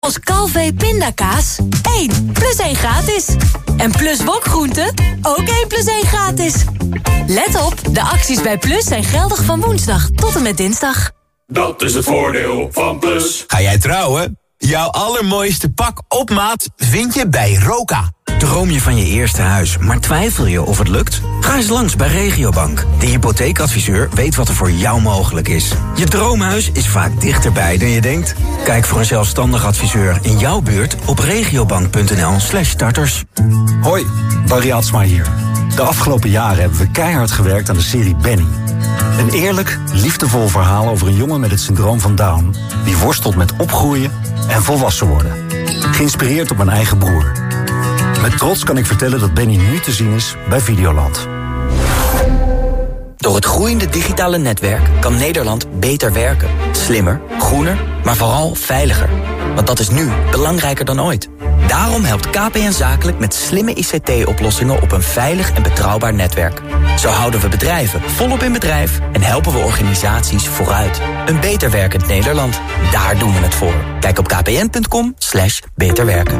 Als Calvé pindakaas, 1 plus 1 gratis. En Plus wokgroenten, ook 1 plus 1 gratis. Let op, de acties bij Plus zijn geldig van woensdag tot en met dinsdag. Dat is het voordeel van Plus. Ga jij trouwen? Jouw allermooiste pak op maat vind je bij Roka. Droom je van je eerste huis, maar twijfel je of het lukt? Ga eens langs bij Regiobank. De hypotheekadviseur weet wat er voor jou mogelijk is. Je droomhuis is vaak dichterbij dan je denkt. Kijk voor een zelfstandig adviseur in jouw buurt op regiobank.nl/starters. Hoi, Barry Atsma hier. De afgelopen jaren hebben we keihard gewerkt aan de serie Benny. Een eerlijk, liefdevol verhaal over een jongen met het syndroom van Down... die worstelt met opgroeien en volwassen worden. Geïnspireerd op mijn eigen broer. Met trots kan ik vertellen dat Benny nu te zien is bij Videoland. Door het groeiende digitale netwerk kan Nederland beter werken. Slimmer, groener, maar vooral veiliger. Want dat is nu belangrijker dan ooit. Daarom helpt KPN Zakelijk met slimme ICT-oplossingen op een veilig en betrouwbaar netwerk. Zo houden we bedrijven volop in bedrijf en helpen we organisaties vooruit. Een beter werkend Nederland, daar doen we het voor. Kijk op kpn.com/beterwerken.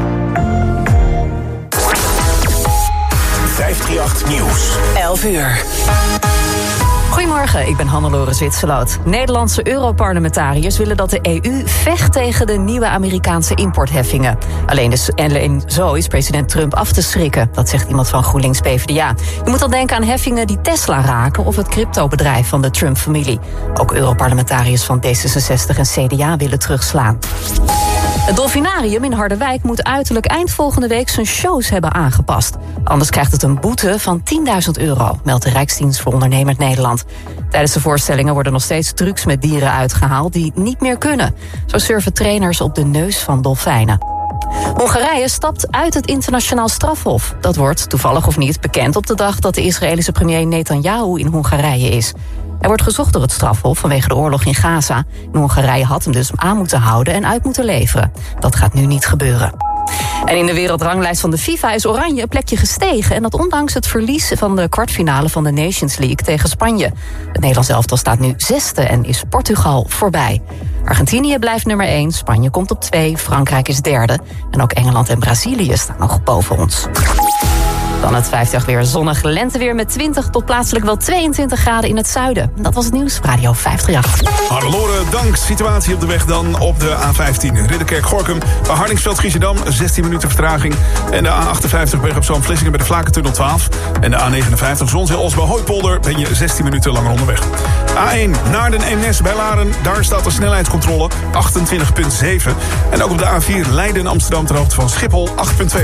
538 Nieuws. 11 uur. Goedemorgen, ik ben Hannelore Zwitserloot. Nederlandse Europarlementariërs willen dat de EU vecht tegen de nieuwe Amerikaanse importheffingen. Alleen zo is president Trump af te schrikken. Dat zegt iemand van GroenLinks PvdA. Je moet dan denken aan heffingen die Tesla raken of het cryptobedrijf van de Trump-familie. Ook Europarlementariërs van D66 en CDA willen terugslaan. Het Dolfinarium in Harderwijk moet uiterlijk eind volgende week zijn shows hebben aangepast. Anders krijgt het een boete van €10.000, meldt de Rijksdienst voor Ondernemend Nederland. Tijdens de voorstellingen worden nog steeds trucs met dieren uitgehaald die niet meer kunnen. Zo surfen trainers op de neus van dolfijnen. Hongarije stapt uit het internationaal strafhof. Dat wordt, toevallig of niet, bekend op de dag dat de Israëlische premier Netanyahu in Hongarije is. Hij wordt gezocht door het strafhof vanwege de oorlog in Gaza. En Hongarije had hem dus aan moeten houden en uit moeten leveren. Dat gaat nu niet gebeuren. En in de wereldranglijst van de FIFA is Oranje een plekje gestegen. En dat ondanks het verlies van de kwartfinale van de Nations League tegen Spanje. Het Nederlands elftal staat nu 6e en is Portugal voorbij. Argentinië blijft nummer 1, Spanje komt op 2, Frankrijk is 3e. En ook Engeland en Brazilië staan nog boven ons. Dan het 5-dag weer zonnig lenteweer met 20 tot plaatselijk wel 22 graden in het zuiden. Dat was het nieuws, Radio 538. Hannelore, dank. Situatie op de weg dan op de A15. Ridderkerk-Gorkum, bij Hardingsveld-Giessendam, 16 minuten vertraging. En de A58 Bergen-op-Zoom-Vlissingen bij de Vlakentunnel 12. En de A59 Zonzeel-Os bij Hooipolder ben je 16 minuten langer onderweg. A1 Naarden-Eemnes bij Laren, daar staat de snelheidscontrole 28,7. En ook op de A4 Leiden-Amsterdam ter hoogte van Schiphol 8,2.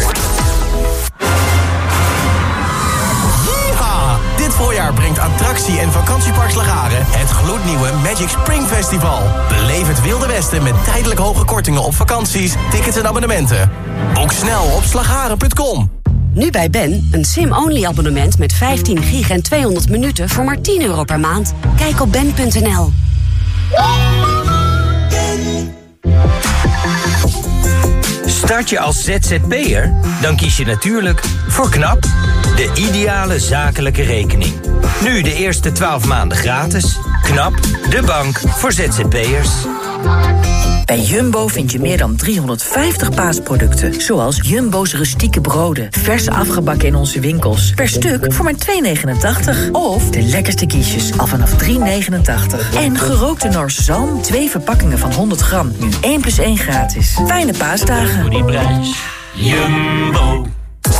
Dit voorjaar brengt attractie- en vakantiepark Slagharen het gloednieuwe Magic Spring Festival. Beleef het Wilde Westen met tijdelijk hoge kortingen op vakanties, tickets en abonnementen. Boek snel op slagharen.com. Nu bij Ben, een SIM-only abonnement met 15 gig en 200 minuten voor maar €10 per maand. Kijk op ben.nl. Start je als ZZP'er? Dan kies je natuurlijk voor KNAP, de ideale zakelijke rekening. Nu de eerste 12 maanden gratis. KNAP, de bank voor ZZP'ers. Bij Jumbo vind je meer dan 350 paasproducten. Zoals Jumbo's rustieke broden, vers afgebakken in onze winkels. Per stuk voor maar €2,89. Of de lekkerste quiches, al vanaf €3,89. En gerookte Noorse zalm, 2 verpakkingen van 100 gram. Nu 1 + 1 gratis. Fijne paasdagen. Voor die prijs. Jumbo.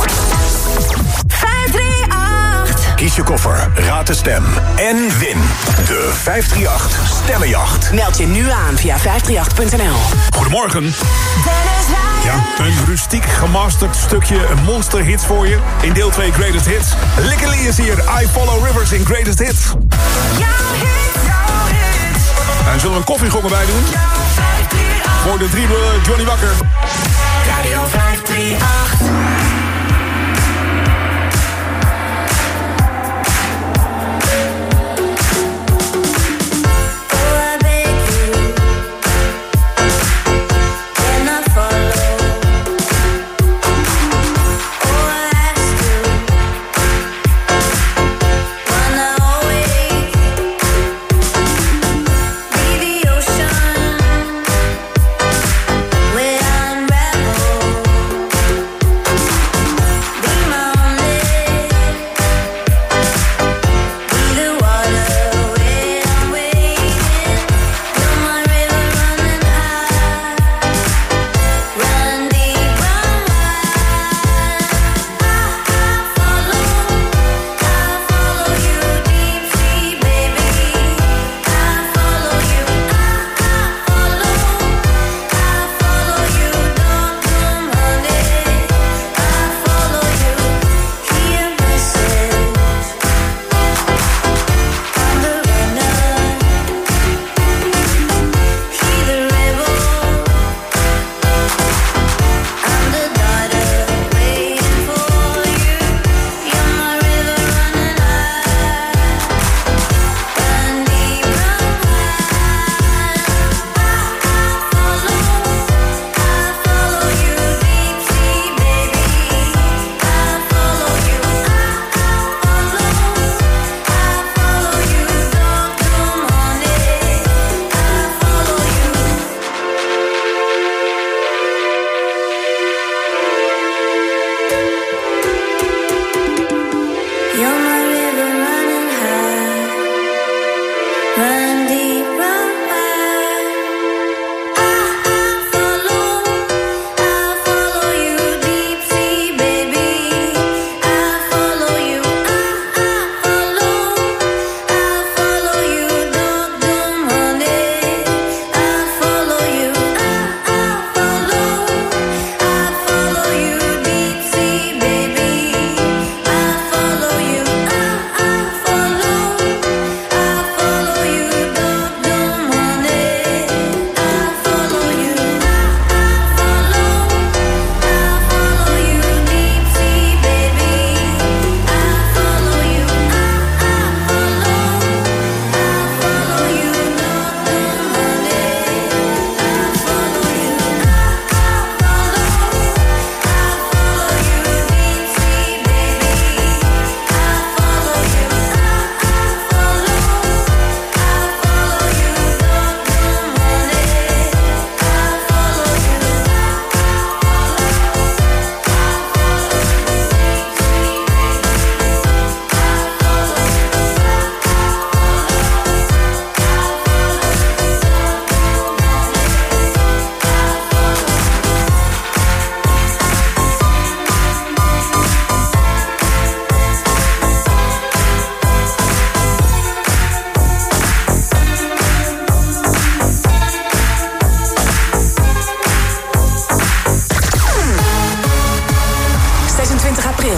Kies je koffer, raad de stem en win de 538 Stemmenjacht. Meld je nu aan via 538.nl. Goedemorgen. Ja, een rustiek gemasterd stukje monsterhits voor je. In deel 2 Greatest Hits. Likke Lee is hier. I Follow Rivers in Greatest Hits. En zullen we een koffiegong erbij doen? Voor de driebele Johnny Wakker. Radio 538. Where I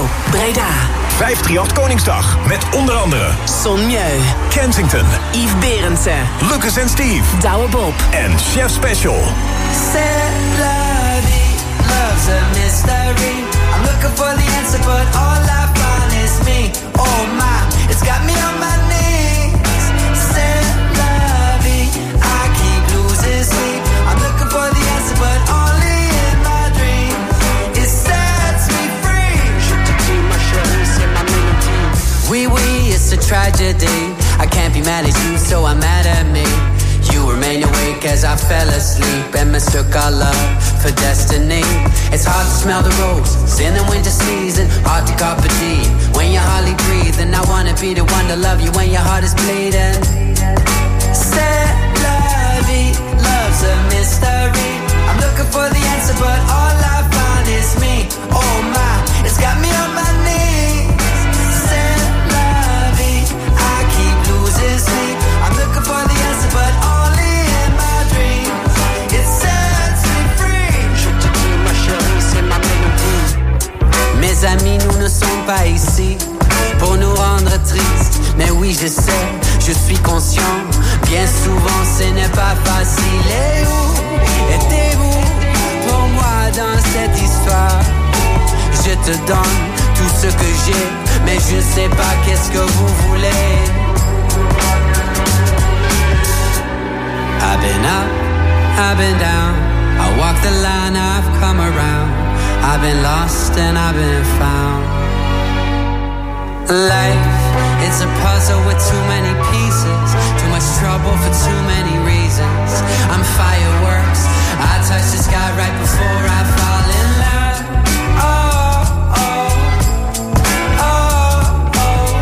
Breda. 538 Koningsdag met onder andere Son Mieu, Kensington, Yves Berendsen, Lucas en Steve, Douwe Bob en Chef Special. Love's a mystery. I'm looking for the answer, but all I find is me. Oh my, it's got me on my knees. C'est la vie, I keep losing sleep. I'm looking for the answer, but only in my dreams. It sets me free. Oui, it's a tragedy. I can't be mad at you, so I'm mad at me. You remain awake as I fell asleep and mistook our love for destiny. It's hard to smell the roses in the winter season, hard to carpe diem when you're hardly breathing. I wanna be the one to love you when your heart is bleeding. C'est la vie, love's a mystery. I'm looking for the answer, but all I find is me. Oh my, it's got me on my knees. C'est la vie, I keep losing sleep. I'm looking for the answer, but only in my dreams. It sets me free. Je te dis, ma chérie, c'est ma mélodie. Mes amis, nous ne sommes pas ici pour nous rendre tristes. Mais oui, je sais, je suis conscient. Bien souvent, ce n'est pas facile. Et où étiez-vous pour moi dans cette histoire? Je te donne tout ce que j'ai, mais je ne sais pas qu'est-ce que vous voulez. I've been up, I've been down. I walk the line, I've come around. I've been lost and I've been found. Life, it's a puzzle with too many pieces. Too much trouble for too many reasons. I'm fireworks. I touch the sky right before I fall in love. Oh, oh, oh, oh,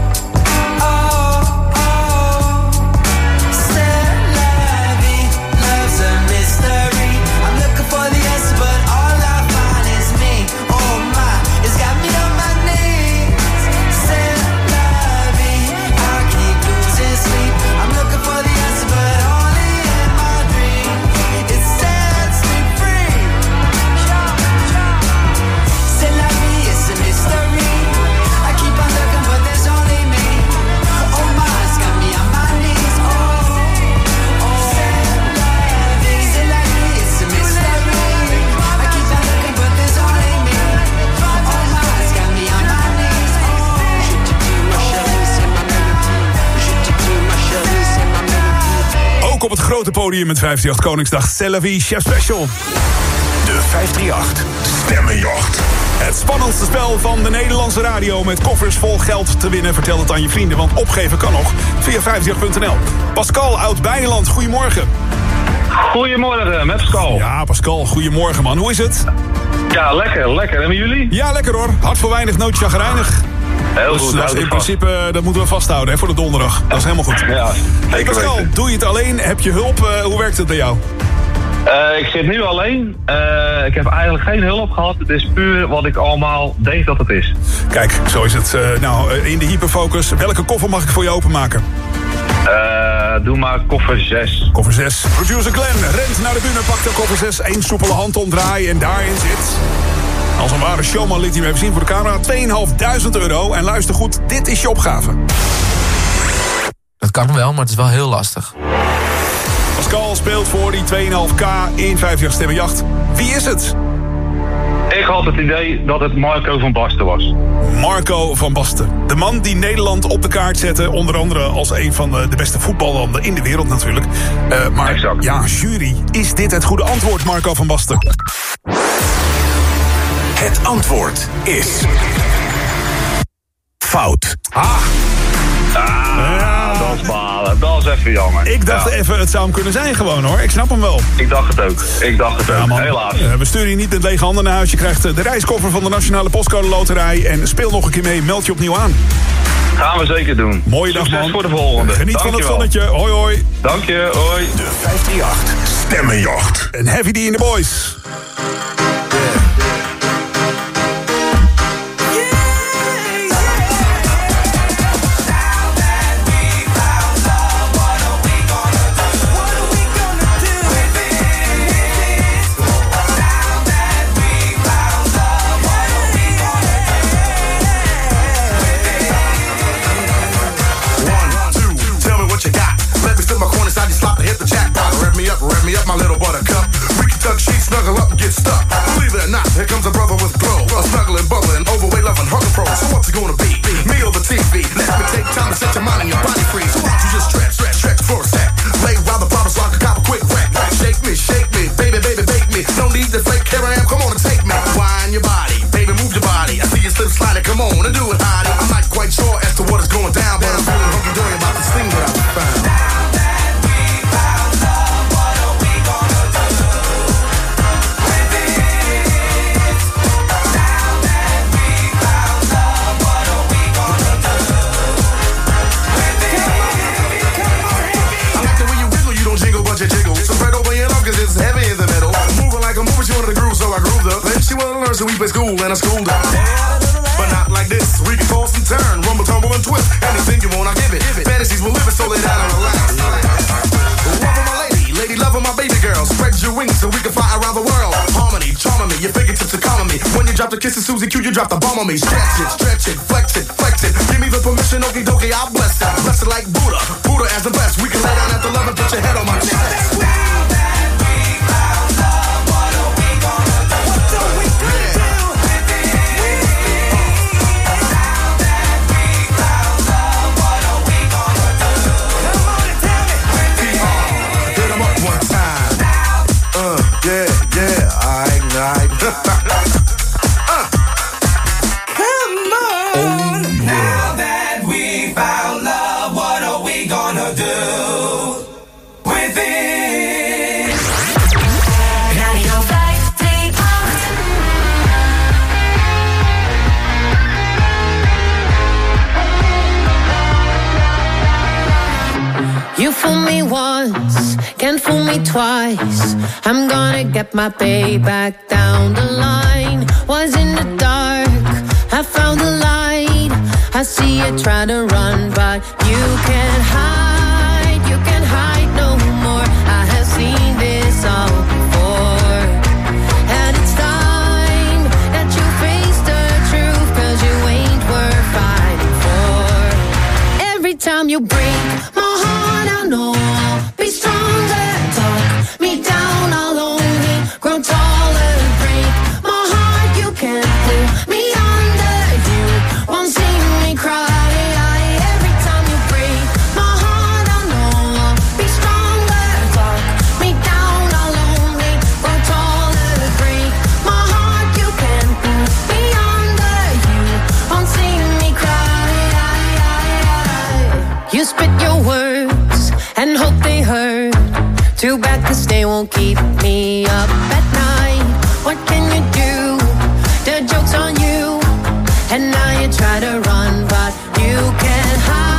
oh, oh. C'est la vie, love's a mystery. I'm looking for the answer, but all I find is me. Oh my, it's got me on my knees. C'est la vie, I keep losing sleep. I'm looking for the answer, but only in my dreams. It sets me free. C'est la vie, it's a mystery. I keep on looking, but there's only me. Oh my, it's got me on my knees. Oh, oh. C'est la vie, it's a mystery. I keep on looking, but there's only me. Oh my, it's got me on my knees. Je te dis, ma chérie, c'est ma mélodie. Je te dis, ma chérie, c'est ma mélodie. Ook op het grote podium met 538 Koningsdag. C'est la vie, Chef Special. De 538 Stemmenjacht. Het spannendste spel van de Nederlandse radio met koffers vol geld te winnen. Vertel het aan je vrienden, want opgeven kan nog via 538.nl. Pascal uit Beijerland, goedemorgen. Goedemorgen, met Pascal. Ja, Pascal, goedemorgen man. Hoe is het? Ja, lekker, lekker. En met jullie? Ja, lekker hoor. Hart voor weinig, nootje chagrijnig. Heel goed. Dus in principe, dat moeten we vasthouden hè, voor de donderdag. Dat is helemaal goed. Ja, hey Pascal, doe je het alleen? Heb je hulp? Hoe werkt het bij jou? Ik zit nu alleen. Ik heb eigenlijk geen hulp gehad. Het is puur wat ik allemaal denk dat het is. Kijk, zo is het. In de hyperfocus. Welke koffer mag ik voor je openmaken? Doe maar koffer 6. Koffer 6. Producer Glenn rent naar de bühne, pakt de koffer 6. 1 soepele hand omdraaien en daarin zit... Als een ware showman liet hij hem even zien voor de camera. €2.500. En luister goed, dit is je opgave. Dat kan wel, maar het is wel heel lastig. Pascal speelt voor die 2,5K in 50 Stemmenjacht. Wie is het? Ik had het idee dat het Marco van Basten was. Marco van Basten. De man die Nederland op de kaart zette. Onder andere als een van de beste voetballanden in de wereld natuurlijk. Maar exact. Ja, jury. Is dit het goede antwoord, Marco van Basten? Het antwoord is... fout. Dat is balen. Dat is even jammer. Ik dacht even, het zou hem kunnen zijn gewoon hoor. Ik snap hem wel. Ik dacht het ook. Helaas. We sturen je niet met lege handen naar huis. Je krijgt de reiskoffer van de Nationale Postcode Loterij. En speel nog een keer mee. Meld je opnieuw aan. Gaan we zeker doen. Mooie dag man. Succes voor de volgende. Geniet van het zonnetje. Hoi hoi. Dank je. Hoi. De 538 Stemmenjacht. En Heavy D in the Boys. up and get stuck. Believe it or not, here comes a brother with bro. A snuggling, bubbling, overweight, loving, hunger pro. So what's it gonna be? Me over TV. Let me take time to set your mind and your body free. So why don't you just stretch for a sec. Lay while the bottles rock a cop a quick wreck. Shake me, baby, bake me. No need to fake, here I am, come on and take me. Wind your body, baby, move your body. I see you slip sliding, come on and do it, hottie. I'm not quite sure as to what is going down, but I'm feeling hunky-dory about this thing that I found. Jiggle. So spread over your love cause it's heavy in the middle. Moving like a mover, she wanted to groove, so I grooved her. Then she wanted to learn, so we play school and I schooled her. But not like this, we can toss and turn, rumble, tumble and twist. Anything you want, I'll give it. Fantasies will live it, so lay down and relax. Loving my lady, loving my baby girl. Spread your wings so we can fly around the world. Harmony, charming me, your fingertips are calming me. When you drop the kiss of Susie Q, you drop the bomb on me. Stretch it, flex it. Give me the permission, okie dokie, I'll bless it. Bless it like Buddha as the best. We can lay down at the love and put your head on my chest. You fool me once, can't fool me twice. I'm gonna get my payback down the line. Was in the dark, I found the light. I see you try to run, but you can't hide no more. I have seen this all before. And it's time that you face the truth, cause you ain't worth fighting for. Every time you break my heart, I know I'll be stronger. Talk me down, I'll only grow taller. Break my heart, you can't pull me under. You won't see me cry. Every time you break my heart, I know I'll be stronger. Talk me down, I'll only grow taller. Break my heart, you can't pull me under. You won't see me cry. You spit your words and hope they hurt. Too bad 'cause they won't keep me up at night. What can you do? The joke's on you. And now you try to run, but you can't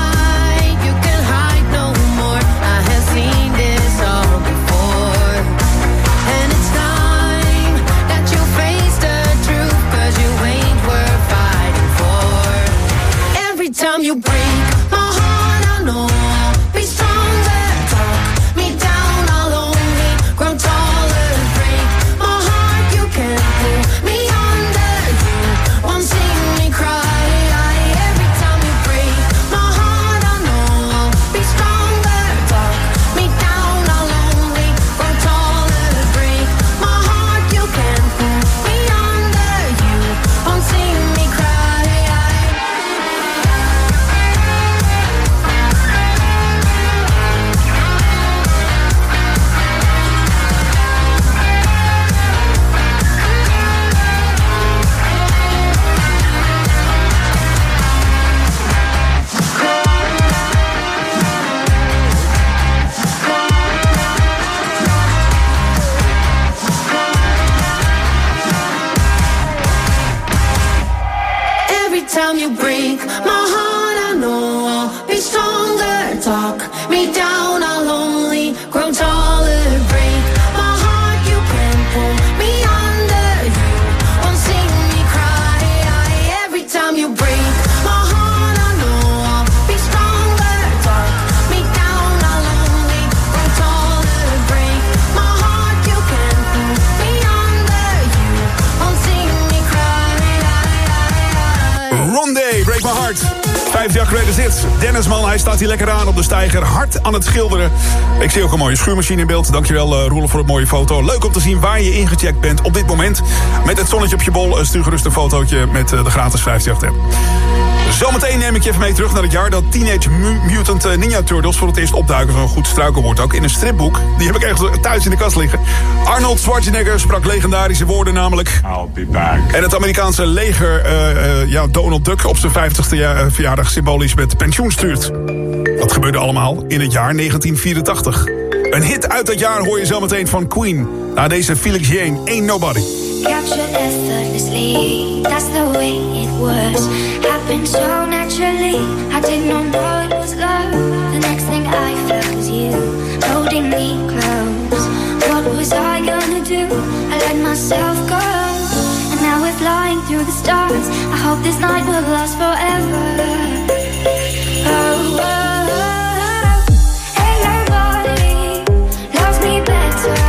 hide no more. I have seen this all before. And it's time that you face the truth, 'cause you ain't worth fighting for. Every time you break my heart, I know I'll be stronger. Talk me down, I'll only grow taller. Break my heart, you can't pull me under. You won't see me cry. Every time you break my heart, I know I'll be stronger. Talk me down, I'll only grow taller. Break my heart, you can't pull me under. You won't see me cry. Every time you break my heart, I know I'll be stronger. Talk me down, I'll only grow taller. Break my heart, you can't pull me under. You won't see me cry. Every time you break my heart, I know I'll be stronger. Talk me down, I'll only grow taller. Break my heart, you can't pull me under. You won't see me cry. Rondé, Break My Heart. 5 Greatest Hits. Dennis man, hij staat hier lekker aan op de steiger. Hard aan het schilderen. Ik zie ook een mooie schuurmachine in beeld. Dankjewel Roelof voor het mooie foto. Leuk om te zien waar je ingecheckt bent op dit moment. Met het zonnetje op je bol. Stuur gerust een fotootje met de gratis 538-app. Zometeen neem ik je even mee terug naar het jaar dat Teenage Mutant Ninja Turtles voor het eerst opduiken. Zo'n goed struikelwoord ook. In een stripboek. Die heb ik echt thuis in de kast liggen. Arnold Schwarzenegger sprak legendarische woorden namelijk. I'll be back. En het Amerikaanse leger Donald Duck op zijn 50ste verjaardag symbolisch met pensioen stuurt. Dat gebeurde allemaal in het jaar 1984. Een hit uit dat jaar hoor je zometeen van Queen. Na deze Felix Jane, Ain't Nobody. Captured effortlessly, that's the way it was. Happened so naturally, I did not know it was love. The next thing I felt was you, holding me close. What was I gonna do? I let myself go. And now we're flying through the stars. I hope this night will last forever. Oh, oh, oh. Ain't nobody loves me better.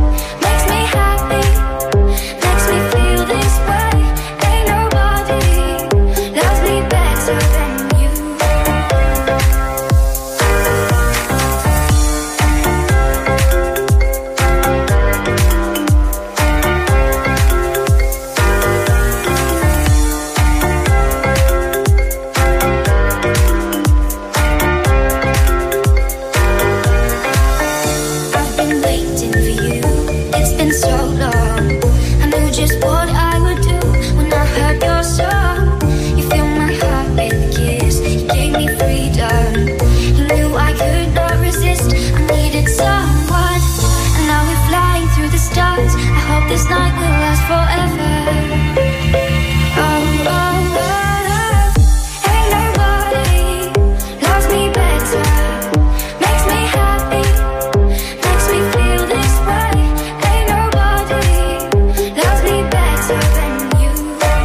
This night will last forever. Oh, oh, oh. Ain't nobody loves me better. Makes me happy, makes me feel this way. Ain't nobody loves me better than you.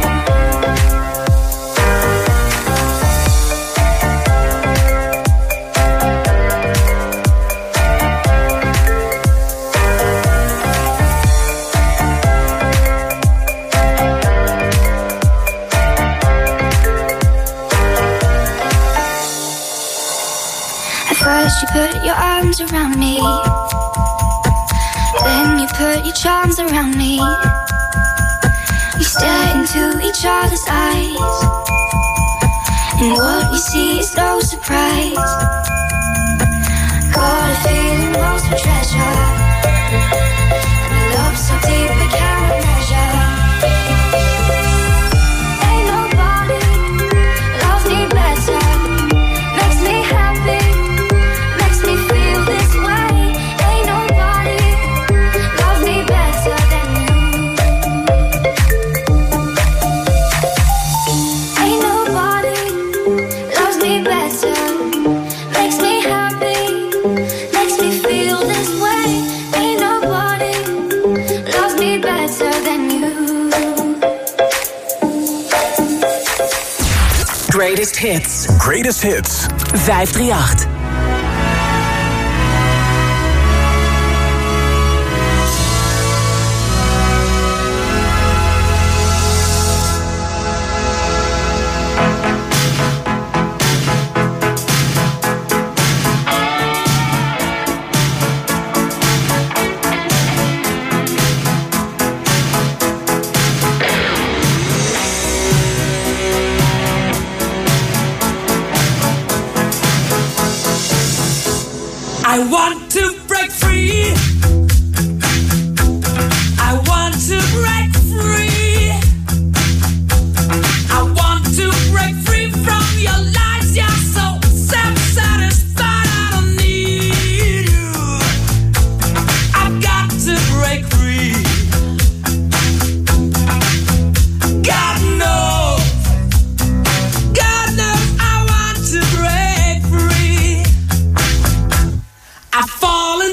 First you put your arms around me, then you put your charms around me. We stare into each other's eyes, and what we see is no surprise. Got a feeling lost for treasure, and a love so deep we can't measure. Ain't nobody loves me better, makes me happy. Greatest Hits. Greatest Hits. 538. I want to break free. I want to break free. I want to break free from your lies. You're so self-satisfied. I don't need you. I've got to break free. God knows I want to break free. I've fallen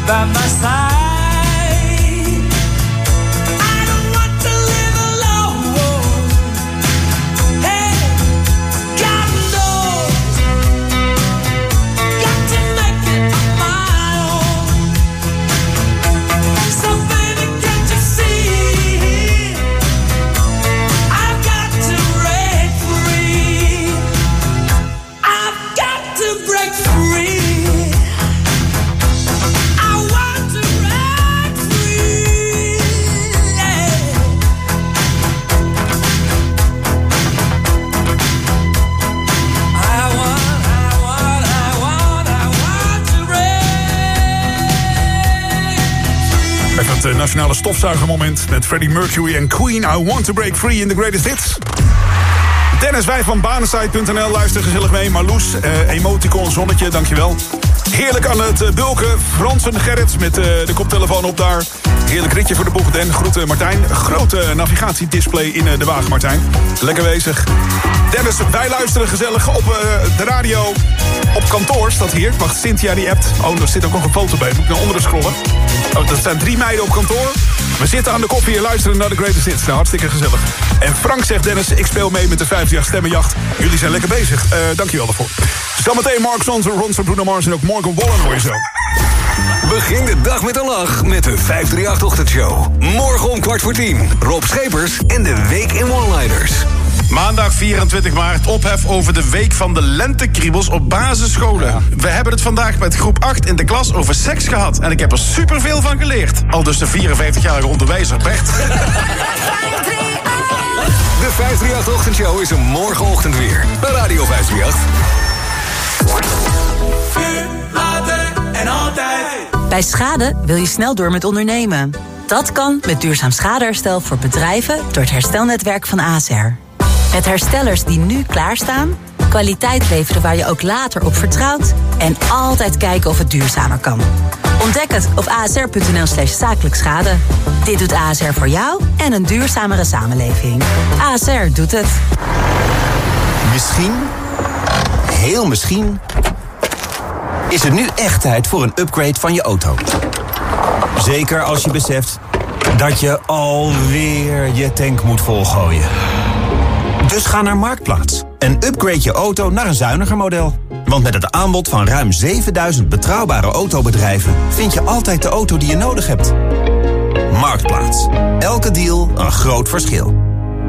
by my side. I don't want to live alone. Hey, God knows, got to make it on my own. So baby, can't you see? I've got to break free. I've got to break free. Het nationale stofzuigermoment met Freddie Mercury en Queen. I want to break free in the greatest hits. Dennis Wij van Banensite.nl, luister gezellig mee. Marloes, emoticon, zonnetje, dankjewel. Heerlijk aan het bulken. Fransen Gerrits met de koptelefoon op daar. Heerlijk ritje voor de boeg, Den. Groeten Martijn. Grote navigatiedisplay in de wagen, Martijn. Lekker bezig. Dennis, wij luisteren gezellig op de radio. Op kantoor staat hier. Wacht, Cynthia die appt. Oh, er zit ook nog een foto bij. Moet ik naar onderen scrollen. Oh, dat zijn 3 meiden op kantoor. We zitten aan de koffie en luisteren naar de Greatest Hits. Nou, hartstikke gezellig. En Frank zegt, Dennis, ik speel mee met de 538 Stemmenjacht. Jullie zijn lekker bezig. Dankjewel daarvoor. Zometeen Mark Ronson, Bruno Mars en ook Morgan Wallen hoor je zo. Begin de dag met een lach met de 538-ochtendshow. Morgen om 9:15. Rob Schepers en de Week in One-Liners. Maandag 24 maart, ophef over de week van de lentekriebels op basisscholen. Ja. We hebben het vandaag met groep 8 in de klas over seks gehad. En ik heb er superveel van geleerd. Al dus de 54-jarige onderwijzer Bert. De 538-ochtendshow is er morgenochtend weer. Bij Radio 538. En altijd. Bij schade wil je snel door met ondernemen. Dat kan met duurzaam schadeherstel voor bedrijven door het herstelnetwerk van ASR. Met herstellers die nu klaarstaan, kwaliteit leveren waar je ook later op vertrouwt en altijd kijken of het duurzamer kan. Ontdek het op asr.nl/zakelijk schade. Dit doet ASR voor jou en een duurzamere samenleving. ASR doet het. Misschien, heel misschien, is het nu echt tijd voor een upgrade van je auto. Zeker als je beseft dat je alweer je tank moet volgooien. Dus ga naar Marktplaats en upgrade je auto naar een zuiniger model. Want met het aanbod van ruim 7000 betrouwbare autobedrijven vind je altijd de auto die je nodig hebt. Marktplaats. Elke deal een groot verschil.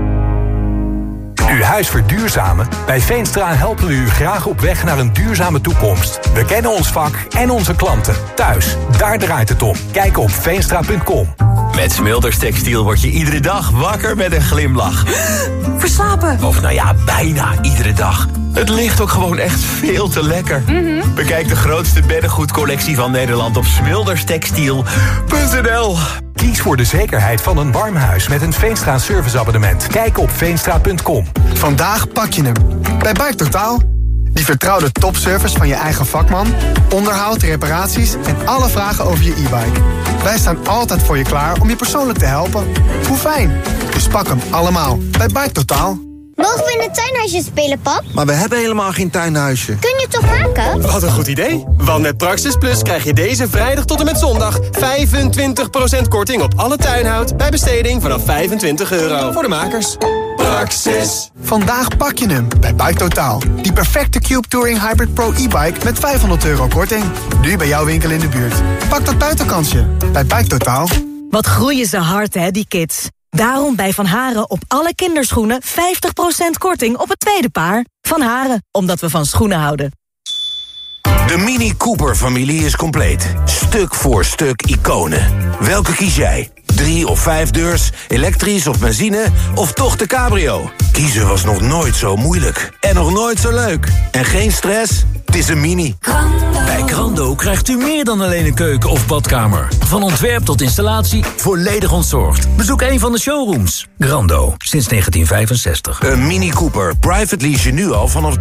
Uw huis verduurzamen? Bij Veenstra helpen we u graag op weg naar een duurzame toekomst. We kennen ons vak en onze klanten. Thuis, daar draait het om. Kijk op veenstra.com. Met Smilders Textiel word je iedere dag wakker met een glimlach. Verslapen! Of nou ja, bijna iedere dag. Het ligt ook gewoon echt veel te lekker. Bekijk de grootste beddengoedcollectie van Nederland op smilderstextiel.nl. Kies voor de zekerheid van een warm huis met een Veenstra serviceabonnement. Kijk op veenstra.com. Vandaag pak je hem. Bij Bike Totaal. Die vertrouwde topservice van je eigen vakman, onderhoud, reparaties en alle vragen over je e-bike. Wij staan altijd voor je klaar om je persoonlijk te helpen. Hoe fijn. Dus pak hem allemaal bij Bike Totaal. Mogen we in het tuinhuisje spelen, pap? Maar we hebben helemaal geen tuinhuisje. Kun je het toch maken? Wat een goed idee. Want met Praxis Plus krijg je deze vrijdag tot en met zondag 25% korting op alle tuinhout bij besteding vanaf €25 voor de makers. Praxis. Vandaag pak je hem bij Bike Totaal. Die perfecte Cube Touring Hybrid Pro e-bike met €500 korting. Nu bij jouw winkel in de buurt. Pak dat buitenkansje bij Bike Totaal. Wat groeien ze hard, hè, die kids. Daarom bij Van Haren op alle kinderschoenen 50% korting op het tweede paar. Van Haren, omdat we van schoenen houden. De Mini Cooper-familie is compleet. Stuk voor stuk iconen. Welke kies jij? 3 of 5 deurs, elektrisch of benzine, of toch de cabrio? Kiezen was nog nooit zo moeilijk. En nog nooit zo leuk. En geen stress? Het is een Mini. Bij Grando krijgt u meer dan alleen een keuken of badkamer. Van ontwerp tot installatie, volledig ontzorgd. Bezoek een van de showrooms. Grando, sinds 1965. Een Mini Cooper. Private lease je nu al vanaf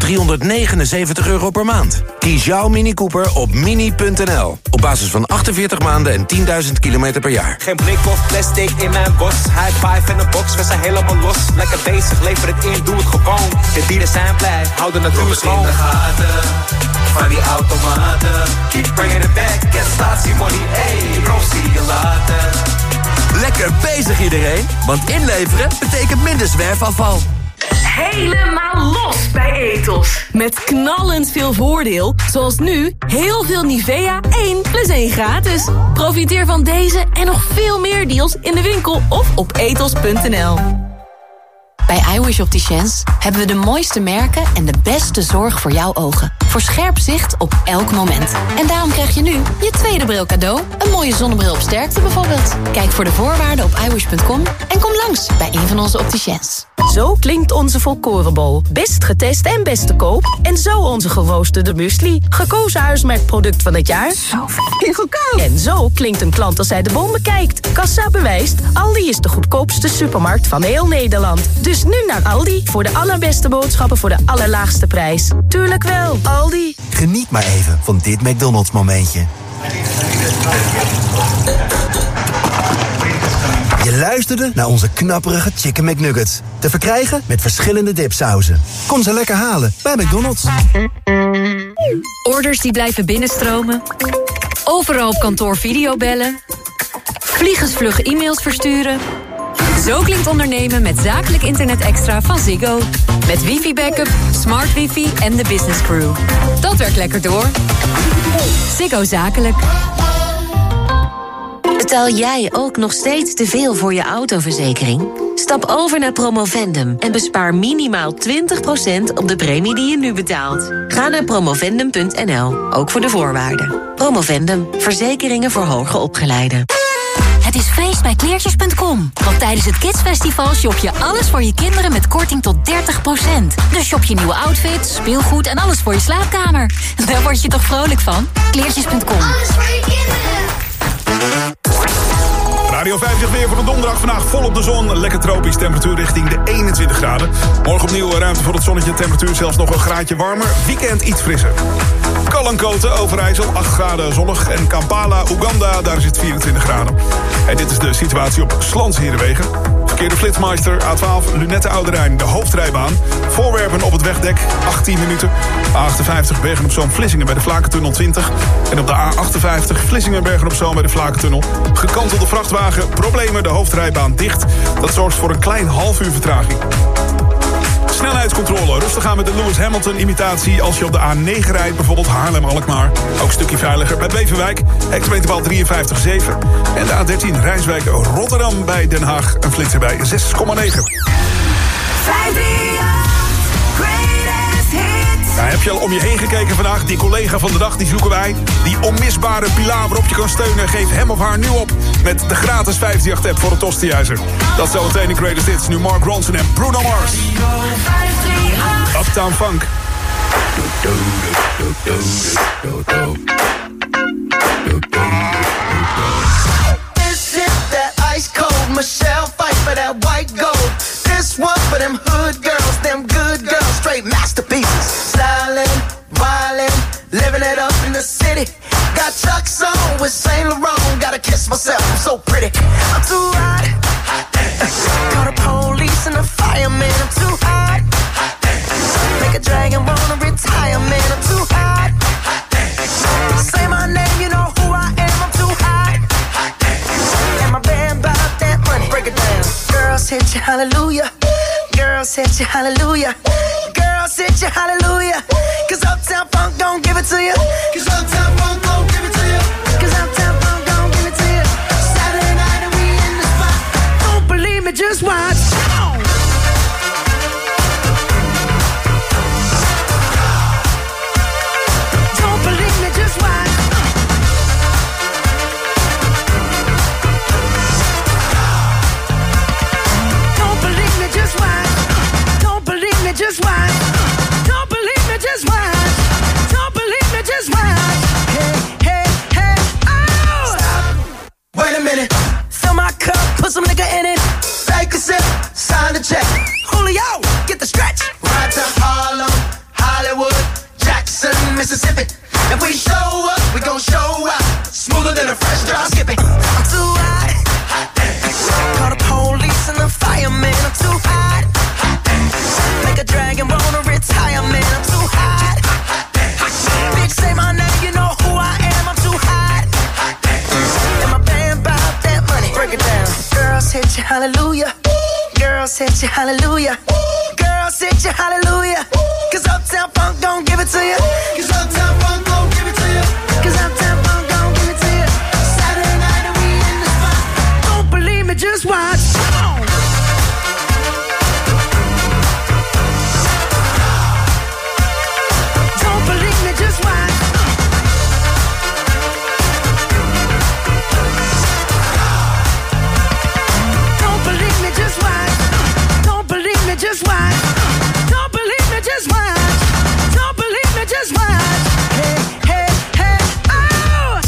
€379 per maand. Kies jouw Mini Cooper op mini.nl. Op basis van 48 maanden en 10.000 kilometer per jaar. Geen blik of plastic in mijn bos. High five in de box, we zijn helemaal los. Lekker bezig, lever het in, doe het gewoon. De dieren zijn blij, houden natuur schoon. In de gaten van die automaat. later. Keep bringing it back, get started, money, hey, bro, zie je later. Lekker bezig iedereen, want inleveren betekent minder zwerfafval. Helemaal los bij Ethos. Met knallend veel voordeel. Zoals nu, heel veel Nivea 1+1 gratis. Profiteer van deze en nog veel meer deals in de winkel of op ethos.nl. Bij iWish Opticians hebben we de mooiste merken en de beste zorg voor jouw ogen. Voor scherp zicht op elk moment. En daarom krijg je nu je tweede bril cadeau. Een mooie zonnebril op sterkte bijvoorbeeld. Kijk voor de voorwaarden op iWish.com en kom langs bij een van onze opticiens. Zo klinkt onze volkorenbol. Best getest en best te koop. En zo onze geroosterde muesli. Gekozen huismerkproduct van het jaar. Zo fucking goedkoop. En zo klinkt een klant als hij de bon bekijkt. Kassa bewijst, Aldi is de goedkoopste supermarkt van heel Nederland. Dus nu naar Aldi voor de allerbeste boodschappen voor de allerlaagste prijs. Tuurlijk wel, Aldi. Geniet maar even van dit McDonald's momentje. Je luisterde naar onze knapperige Chicken McNuggets. Te verkrijgen met verschillende dipsauzen. Kom ze lekker halen bij McDonald's. Orders die blijven binnenstromen. Overal op kantoor videobellen. Vliegensvlug e-mails versturen. Zo klinkt ondernemen met zakelijk internet extra van Ziggo. Met wifi-backup, smart wifi en de business crew. Dat werkt lekker door. Ziggo Zakelijk. Betaal jij ook nog steeds te veel voor je autoverzekering? Stap over naar Promovendum en bespaar minimaal 20% op de premie die je nu betaalt. Ga naar promovendum.nl, ook voor de voorwaarden. Promovendum, verzekeringen voor hoger opgeleiden. Het is feest bij kleertjes.com. Want tijdens het Kidsfestival shop je alles voor je kinderen met korting tot 30%. Dus shop je nieuwe outfits, speelgoed en alles voor je slaapkamer. Daar word je toch vrolijk van? Kleertjes.com. Alles voor je kinderen. Radio 50 weer voor de donderdag. Vandaag volop de zon. Lekker tropisch, temperatuur richting de 21 graden. Morgen opnieuw ruimte voor het zonnetje. Temperatuur zelfs nog een graadje warmer. Weekend iets frisser. Kallenkoten, Overijssel, 8 graden zonnig. En Kampala, Oeganda, daar is het 24 graden. En dit is de situatie op Slans-Herenwegen. Verkeerde Flitsmeister, A12, Lunette Oude Rijn, de hoofdrijbaan. Voorwerpen op het wegdek, 18 minuten. A58 Bergen-op-Zoom, Vlissingen bij de Vlakentunnel 20. En op de A58 Vlissingen Bergen-op-Zoom bij de Vlakentunnel. Gekantelde vrachtwagen, problemen, de hoofdrijbaan dicht. Dat zorgt voor een klein half uur vertraging. Snelheidscontrole. Rustig aan met de Lewis Hamilton-imitatie als je op de A9 rijdt. Bijvoorbeeld Haarlem-Alkmaar. Ook een stukje veiliger bij Beverwijk. Hectometerpaal 53,7. En de A13 Rijswijk-Rotterdam bij Den Haag. Een flitser bij 6,9. 538 Greatest Hits. Nou, heb je al om je heen gekeken vandaag? Die collega van de dag, die zoeken wij. Die onmisbare pilaar waarop je kan steunen. Geef hem of haar nu op met de gratis 538-app voor het Tostihuizer. Dat zo meteen in Greatest Hits. Nu Mark Ronson en Bruno Mars. Uptown Funk. This is that ice cold Michelle fight for that white gold. This one for them hood girls, them good girls, straight masterpieces. Stylin', wildin', living it up in the city. Got Chuck's on with Saint Laurent. Gotta kiss myself, I'm so pretty. I'm too hot. Call the police and the fireman. I'm too hot. Make a dragon wanna retire, man. I'm too hot. Say my name, you know who I am. I'm too hot. And my band bought that money. Break it down. Girls hit you, hallelujah. Girls hit you, hallelujah. Girls hit you, hallelujah. Cause Uptown Funk don't give it to you. Cause Uptown Funk don't give it to you. Cause Uptown Funk don't give it to you. Saturday night and we in the spot. Don't believe me, just watch. Don't believe me, just watch. Don't believe me, just watch. Don't believe me, just watch. Don't believe me, just watch. Don't believe me, just watch. Hey, hey, hey, oh! Stop. Wait a minute. Fill my cup, put some nigga in it. Take a sip, sit your hallelujah. Girl, sit your hallelujah. Cause Uptown Funk don't give it to you. Cause Uptown Funk don't give it to you. Cause Uptown Funk don't give it to you. Saturday night and we in the spot. Don't believe me, just watch. Come on. Don't believe me, just watch. Don't believe me, just watch. Don't believe me, just watch. Don't believe me, just watch. Don't believe me, just watch. Hey, hey, hey, oh!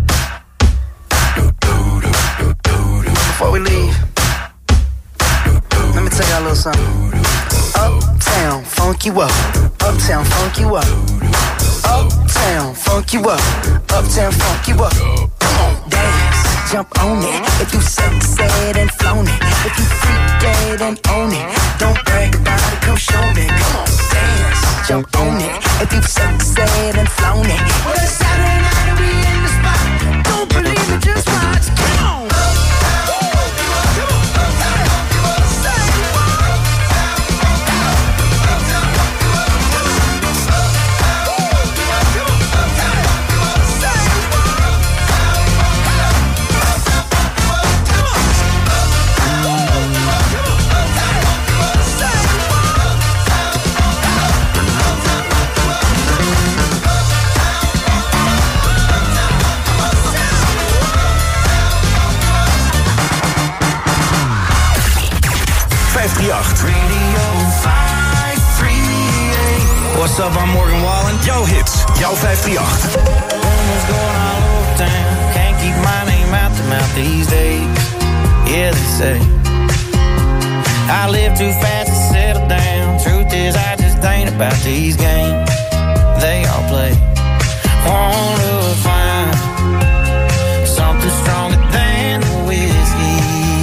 Before we leave, let me tell y'all a little something. Uptown, funk you up. Uptown, funk you up. Uptown, funk you up. Uptown, funk you up. Come on, dance, jump on it. If you succeed and flown it. If you freak dead and own it. Don't brag about it, come show me. Come on, dance, jump on it. If you succeed and flown it. Well, it's Saturday night and we in the spot. Don't believe it, just watch. Come on. What's up, I'm Morgan Wallen. Jouw hits, jouw 538. Rumors going all over town. Can't keep my name out the mouth these days. Yeah, they say I live too fast to settle down. Truth is, I just ain't about these games they all play. Want to find something stronger than the whiskey.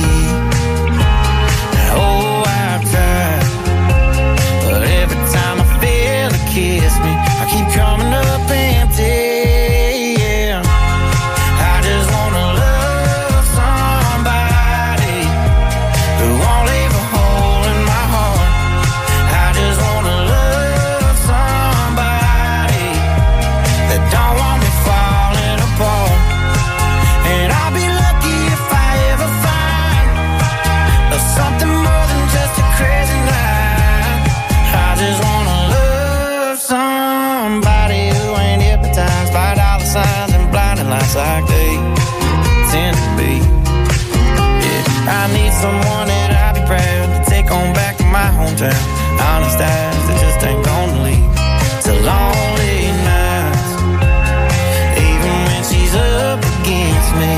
Oh, I've tried, but every time I feel it kiss me, I keep coming up empty, yeah. I just wanna love somebody who won't leave a hole in my heart. I just wanna love somebody that don't want me falling apart. And I'll be lucky if I ever find something more than just a crazy night. I just wanna love somebody who ain't hypnotized by dollar signs and blinding lights like they tend to be. Yeah, I need someone that I'll be proud to take on back to my hometown. Honest eyes that just ain't gonna leave to lonely nights, even when she's up against me.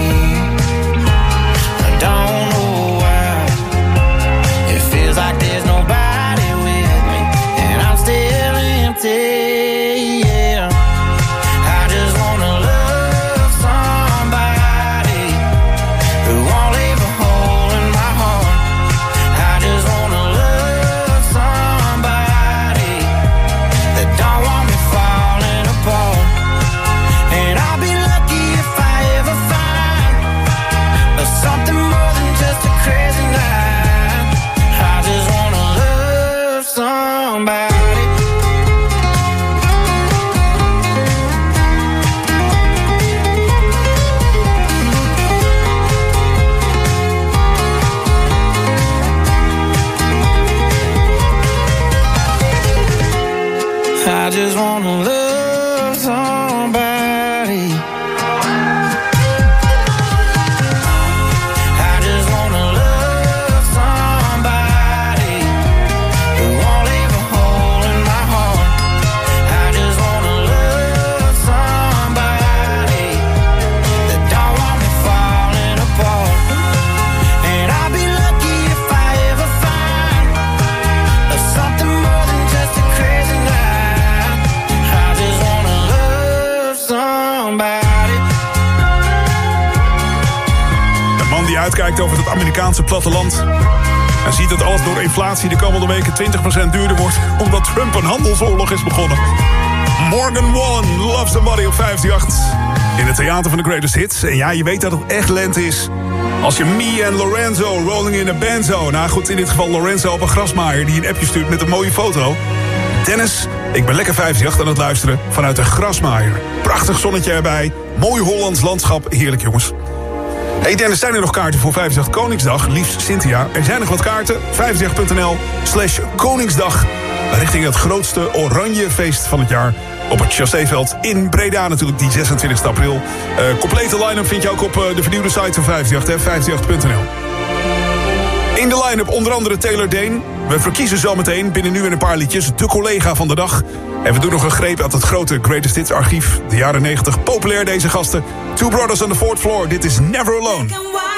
I don't know why it feels like there's nobody with me, and I'm still empty. Yeah, I just wanna love somebody who won't leave a hole in my heart. I just wanna love somebody that don't want me falling apart. And I'll be lucky if I ever find something more than just a crazy night. I just wanna love somebody. I just wanna love somebody. I just wanna love somebody who won't leave a hole in my heart. I just wanna love somebody that don't want me falling apart. And I'll be lucky if I ever find something more than just a crazy night. I just wanna love somebody. Een man die uitkijkt over het Amerikaanse platteland en ziet dat alles door inflatie de komende weken 20% duurder wordt, omdat Trump een handelsoorlog is begonnen. Morgan Wallen, Love Somebody op 538. In het theater van de Greatest Hits. En ja, je weet dat het echt lente is Als je Me en Lorenzo rolling in a benzo. Nou goed, in dit geval Lorenzo op een grasmaaier die een appje stuurt met een mooie foto. Dennis, ik ben lekker 538 aan het luisteren vanuit een grasmaaier. Prachtig zonnetje erbij, mooi Hollands landschap, heerlijk jongens. Hey Dennis, zijn er nog kaarten voor 538 Koningsdag? Liefst Cynthia, er zijn nog wat kaarten. 538.nl/Koningsdag. Richting het grootste oranje feest van het jaar. Op het Chasséveld in Breda natuurlijk, die 26 april. Complete line-up vind je ook op de vernieuwde site van 538, 538.nl. In de line-up onder andere Taylor Dane. We verkiezen zometeen binnen nu en een paar liedjes de collega van de dag. En we doen nog een greep uit het grote Greatest Hits archief. De jaren 90, populair deze gasten. Two Brothers on the Fourth Floor, dit is Never Alone.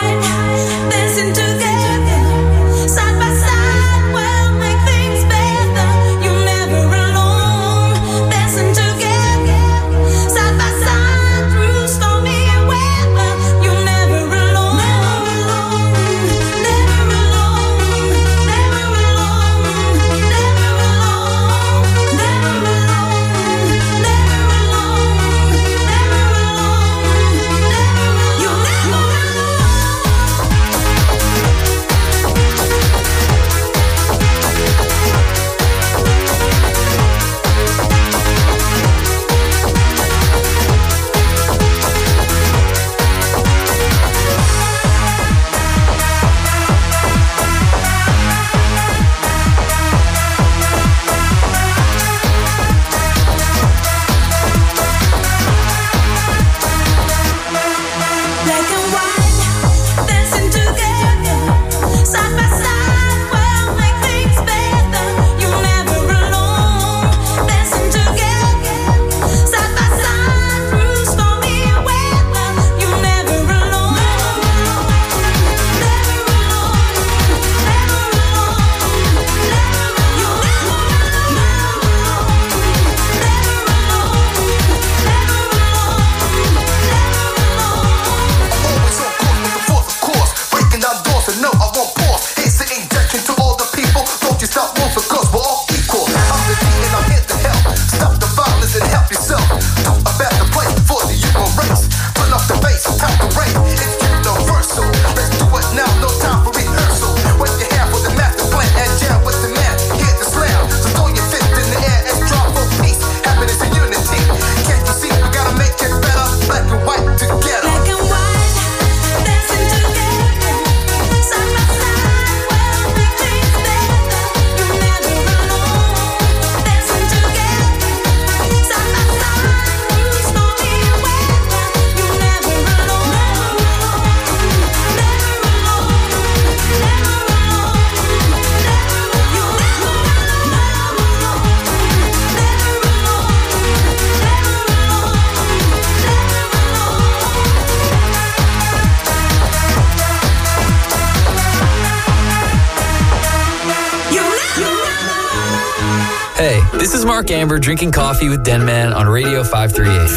Hey, this is Mark Amber drinking coffee with Denman on Radio 538.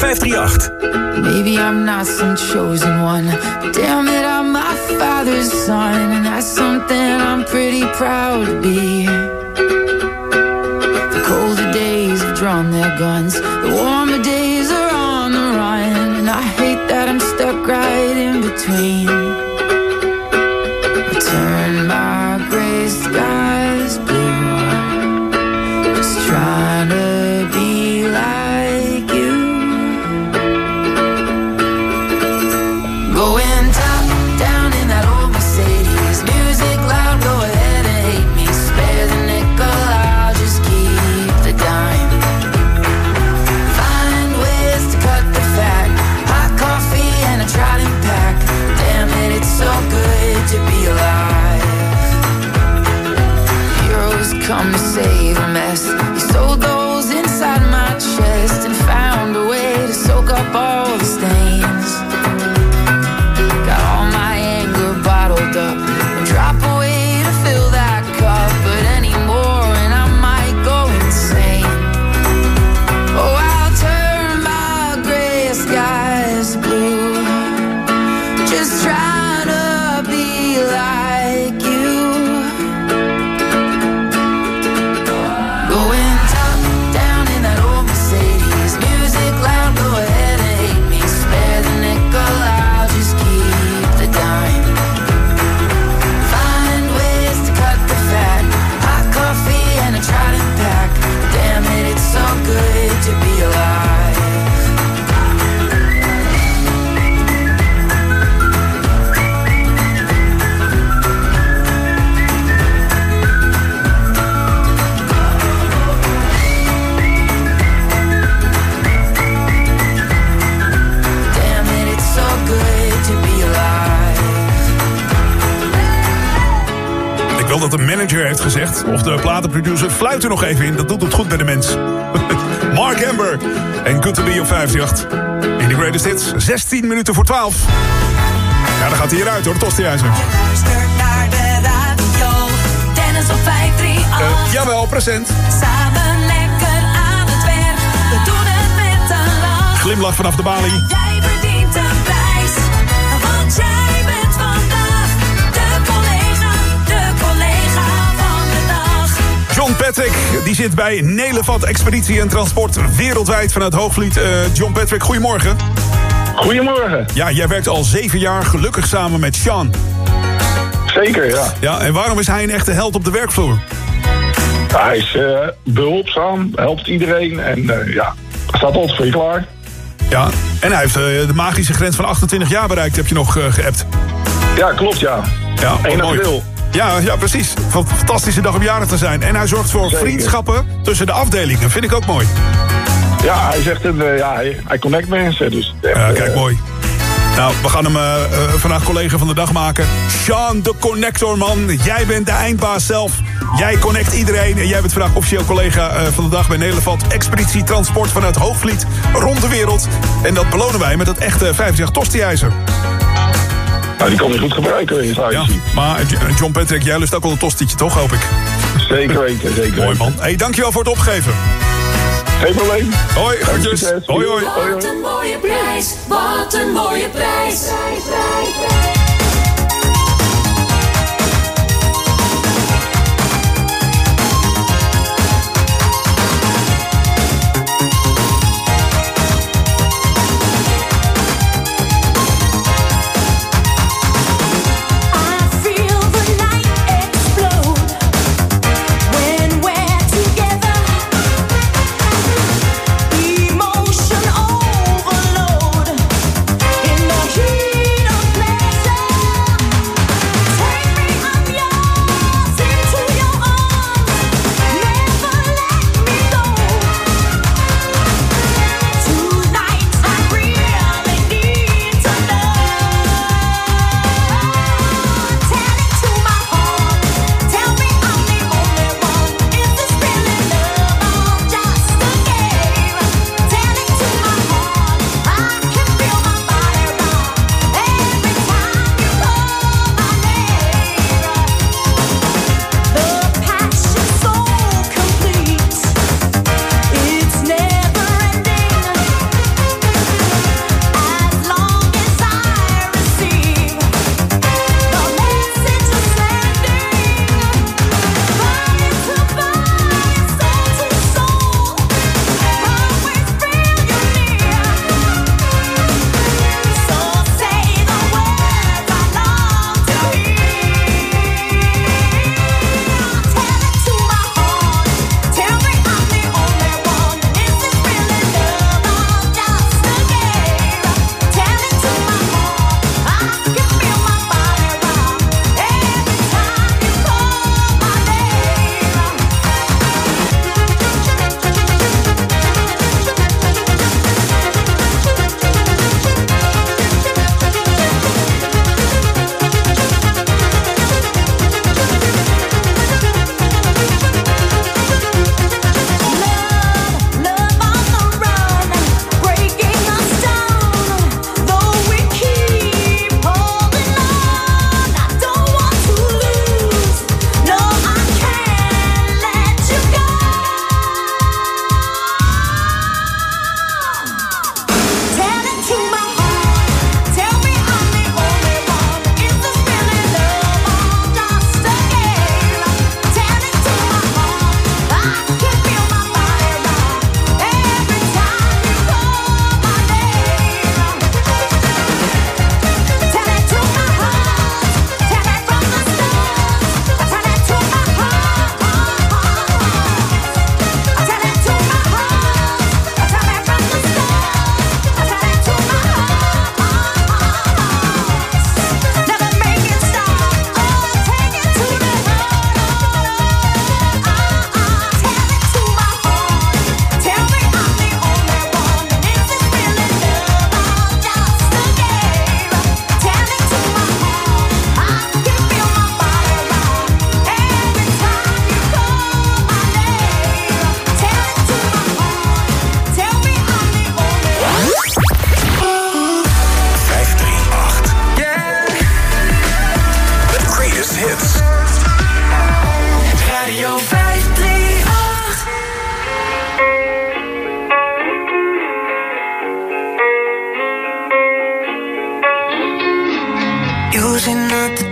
538. Maybe I'm not some chosen one, but damn it, I'm my father's son, and that's something I'm pretty proud to be. The colder days have drawn their guns, the warmer days are on the run, and I hate that I'm stuck right in between. I turn my gray skies blue, trying to be like you. Going top down in that old Mercedes, music loud, go ahead and hate me. Spare the nickel, I'll just keep the dime. Find ways to cut the fat, hot coffee and a Trident pack. Damn it, it's so good to be alive. Heroes come to save a mess. Sold those inside my chest and found a way to soak up all the stains. Got all my anger bottled up and drop away to fill that cup, but anymore and I might go insane. Oh, I'll turn my gray skies blue, just trying to be like you. Going dat de manager heeft gezegd. Of de platenproducer, fluit er nog even in. Dat doet het goed bij de mens. Mark Amber en Good To Be op 538. In de Greatest Hits, 16 minuten voor 12. Ja, dan gaat hij eruit hoor, de Tostihuizen. Luistert naar de radio, Dennis op 538. Jawel, present. Samen lekker aan het werk, we doen het met een lach. Glimlach vanaf de balie. Jij verdient een prijs, want jij bent vandaag de collega van de dag. John Patrick, die zit bij Nederland Expeditie en Transport wereldwijd vanuit Hoogvliet. John Patrick, goedemorgen. Goedemorgen. Ja, jij werkt al 7 jaar gelukkig samen met Sean. Zeker, ja. Ja, en waarom is hij een echte held op de werkvloer? Hij is behulpzaam, helpt iedereen en staat altijd voor je klaar. Ja, en hij heeft de magische grens van 28 jaar bereikt, heb je nog geappt. Ja, klopt, ja. Ja, 1 mooi. april. Ja, precies. Fantastische dag om jarig te zijn. En hij zorgt voor vriendschappen tussen de afdelingen. Vind ik ook mooi. Ja, hij zegt hij connect mensen. Dus ja, kijk, mooi. Nou, we gaan hem vandaag collega van de dag maken. Sean de Connector, man. Jij bent de eindbaas zelf. Jij connect iedereen. En jij bent vandaag officieel collega van de dag bij Nederland. Expeditie Transport vanuit Hoogvliet rond de wereld. En dat belonen wij met dat echte 50 tostiijzer. Nou, die kan je goed gebruiken. Ja, maar John Patrick, jij lust ook wel een tostietje, toch, hoop ik? Zeker weten, zeker weten. Mooi, man. Hey, dankjewel voor het opgeven. Geen probleem. Hoi, groetjes. Hoi, hoi. Wat een mooie prijs, wat een mooie prijs. Emotion overload in the heat of pleasure.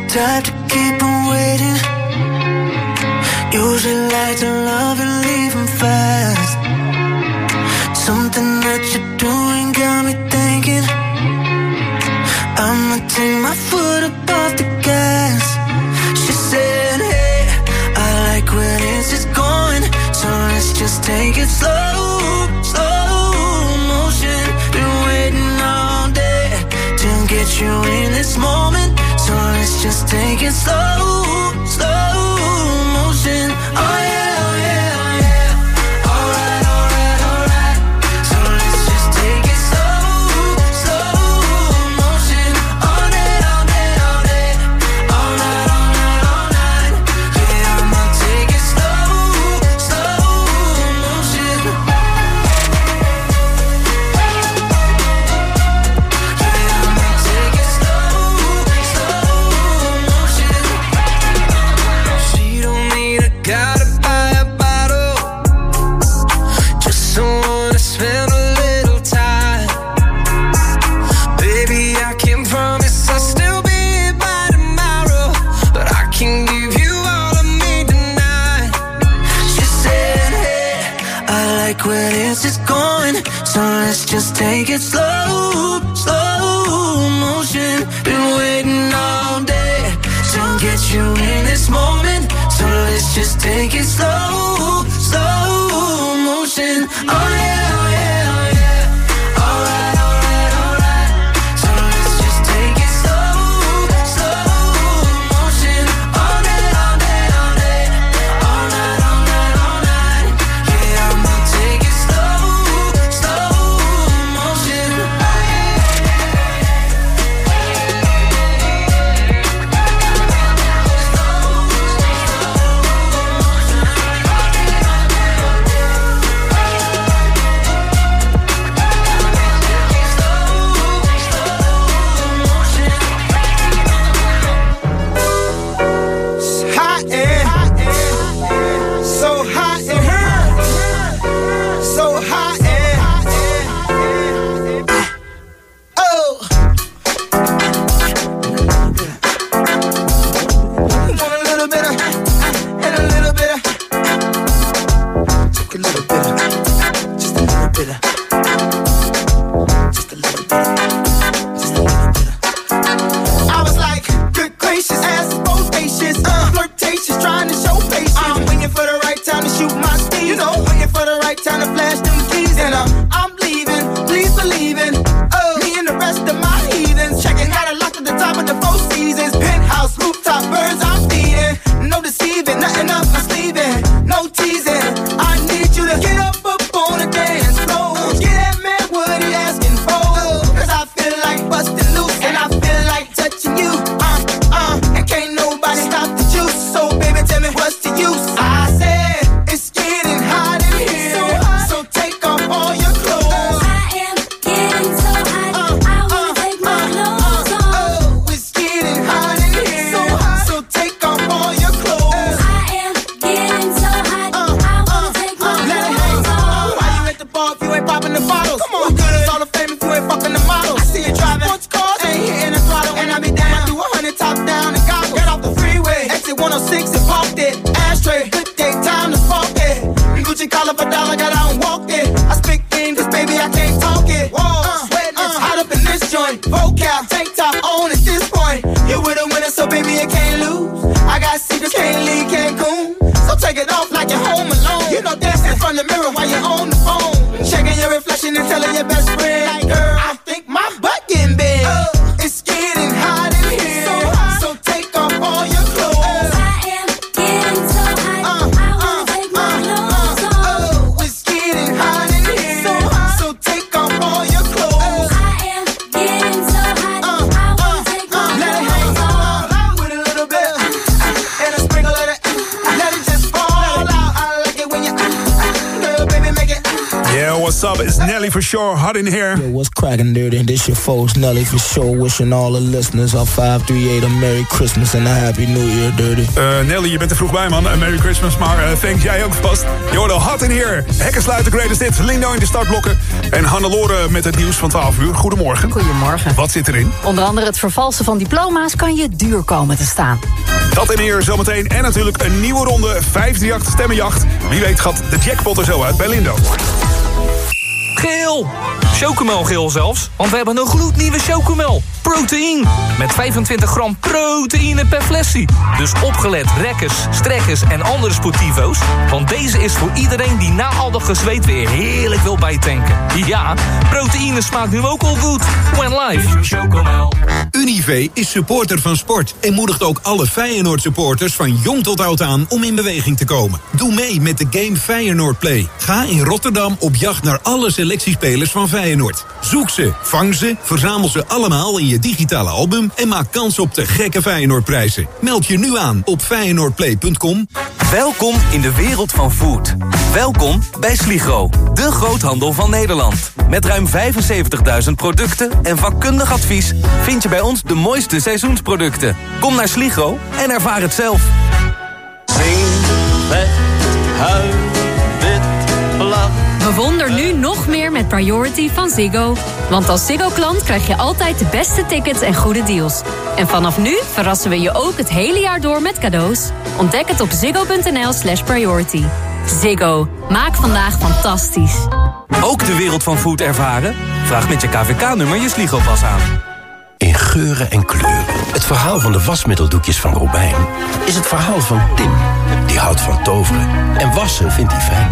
type to keep them waiting. Usually like to love and leave them fast. Something that you're doing got me thinking I'ma take my foot up off the gas. She said, hey, I like where this is going, so let's just take it slow, slow motion. Been waiting all day to get you in this moment, so let's just take it slow, slow motion. Oh yeah, oh yeah, oh yeah. Alright, alright, alright. So let's just take it slow, slow motion. All day, all day, all day. All night, all night, all night. Yeah, I'ma take it slow, slow motion. Yeah, I'ma take it slow, slow motion. She don't need a guy to buy a bottle, just someone to spend a little time. Baby, I can't promise I'll still be here by tomorrow, but I can give you all of me tonight. She said, hey, I like where this is going, so let's just take it slow, slow motion. Been waiting all day to get you in this moment, so let's just take it slow, slow motion. Oh yeah, oh yeah, oh yeah. Alright, alright, alright. So let's just take it slow, slow motion. All day, all day, all day. All night, all night, all night. Yeah, I'ma take it slow, slow motion. Hot air, so hot in here, so hot air. Oh, want a little bit of, and a little bit of, take a little bit of, just a little bit of, just a little bit of, just a little bit of. I was like, good gracious, ass bodacious, flirtatious, trying to show patience. I'm waiting for the right time to shoot my steam, you know, waiting for the right time to flash them keys. And I'm leaving, please believe in me and the rest of my heathens. Checking out a lock at the top of the Four Seasons, penthouse, rooftop, birds I'm feeding. No deceiving, nothing up my sleeving, no teasing. I need you to get up on the dance floor, get that man what he asking for. Cause I feel like busting loose and I feel like touching you. And can't nobody stop the juice. So baby, tell me what's the use? I said it's getting hot in here, so take off all your clothes. I am getting so hot, I wanna take my clothes off. Oh, it's getting hot in here, so take off all your clothes. I am getting so hot, I wanna take my clothes off. Why you at the bar if you ain't popping the bottles? Come on, good as all the fame if you ain't fucking the models. I see you driving sports cars, ain't hitting the throttle, and I be down. I do 100 top down and gobble. Get off the freeway, exit 106 and parked it. Ashtray, good day, time to spark it. Gucci collar for dollar, got out and walked it. I speak things, cause baby I can't talk it. Whoa, sweating, it's hot up in this joint. Vocal, tank top on at this point. You with a winner, so baby you can't lose. I got secrets, can't leave Cancun. So take it off like you're home alone. You know dancing in front of the mirror while you're on the phone. Checking your reflection and telling your best friend, like, girl, I think my butt getting big. It's getting hot in here, so take off all your clothes. I am getting so hot, I wanna take my clothes off. Oh, what's up? It's Nelly for sure, hot in here. Yo, what's cracking, dirty? This your folks, Nelly for sure. Wishing all the listeners on 538 a Merry Christmas and a Happy New Year, dirty. Nelly, je bent er vroeg bij, man. Merry Christmas, maar thanks jij ook vast. Je hoorde hot in here. Hekken sluiten, greatest hits. Lindo in de startblokken. En Hannelore met het nieuws van 12 uur. Goedemorgen. Goedemorgen. Wat zit erin? Onder andere het vervalsen van diploma's kan je duur komen te staan. Dat en meer zometeen. En natuurlijk een nieuwe ronde 538 stemmenjacht. Wie weet gaat de jackpot er zo uit bij Lindo. Geel! Chocomelgeel zelfs, want we hebben een gloednieuwe Chocomel. Proteïne. Met 25 gram proteïne per flesje. Dus opgelet rekkers, strekkers en andere sportivo's. Want deze is voor iedereen die na al dat gezweet weer heerlijk wil bijtanken. Ja, proteïne smaakt nu ook al goed. When live. Chocomel. Unive is supporter van sport en moedigt ook alle Feyenoord-supporters van jong tot oud aan om in beweging te komen. Doe mee met de game Feyenoord Play. Ga in Rotterdam op jacht naar alle selectiespelers van Feyenoord. Zoek ze, vang ze, verzamel ze allemaal in je digitale album en maak kans op de gekke Feyenoordprijzen. Meld je nu aan op feyenoordplay.com. Welkom in de wereld van food. Welkom bij Sligro, de groothandel van Nederland. Met ruim 75.000 producten en vakkundig advies vind je bij ons de mooiste seizoensproducten. Kom naar Sligro en ervaar het zelf. Bewonder nu nog meer met Priority van Ziggo. Want als Ziggo-klant krijg je altijd de beste tickets en goede deals. En vanaf nu verrassen we je ook het hele jaar door met cadeaus. Ontdek het op ziggo.nl/priority. Ziggo. Maak vandaag fantastisch. Ook de wereld van food ervaren? Vraag met je KVK-nummer je Sligro-pas aan. In geuren en kleuren. Het verhaal van de wasmiddeldoekjes van Robijn is het verhaal van Tim. Die houdt van toveren en wassen vindt hij fijn.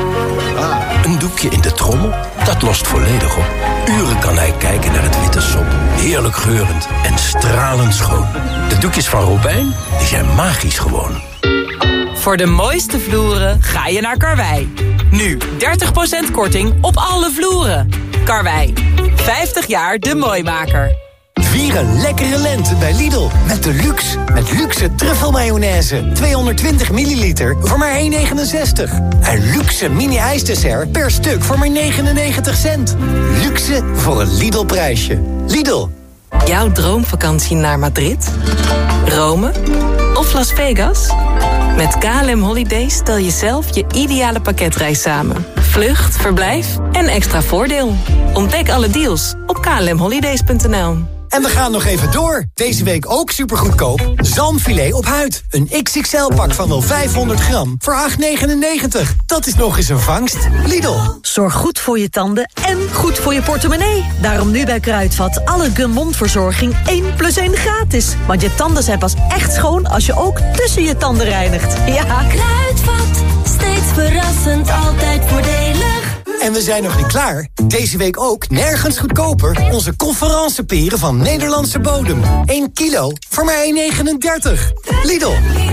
Een doekje in de trommel, dat lost volledig op. Uren kan hij kijken naar het witte sop. Heerlijk geurend en stralend schoon. De doekjes van Robijn, die zijn magisch gewoon. Voor de mooiste vloeren ga je naar Karwei. Nu 30% korting op alle vloeren. Karwei, 50 jaar de Mooimaker. Vier een lekkere lente bij Lidl. Met de luxe. Met luxe truffelmayonaise. 220 milliliter voor maar €1,69. En luxe mini-ijsdessert per stuk voor maar 99 cent. Luxe voor een Lidl-prijsje. Lidl. Jouw droomvakantie naar Madrid? Rome? Of Las Vegas? Met KLM Holidays stel je zelf je ideale pakketreis samen. Vlucht, verblijf en extra voordeel. Ontdek alle deals op klmholidays.nl. En we gaan nog even door. Deze week ook supergoedkoop. Zalmfilet op huid. Een XXL-pak van wel 500 gram voor €8,99. Dat is nog eens een vangst. Lidl. Zorg goed voor je tanden en goed voor je portemonnee. Daarom nu bij Kruidvat alle Gum-mondverzorging 1+1 gratis. Want je tanden zijn pas echt schoon als je ook tussen je tanden reinigt. Ja. Kruidvat, steeds verrassend, altijd voordelig. En we zijn nog niet klaar. Deze week ook nergens goedkoper. Onze conferenceperen van Nederlandse bodem. 1 kilo voor maar €1,39. Lidl.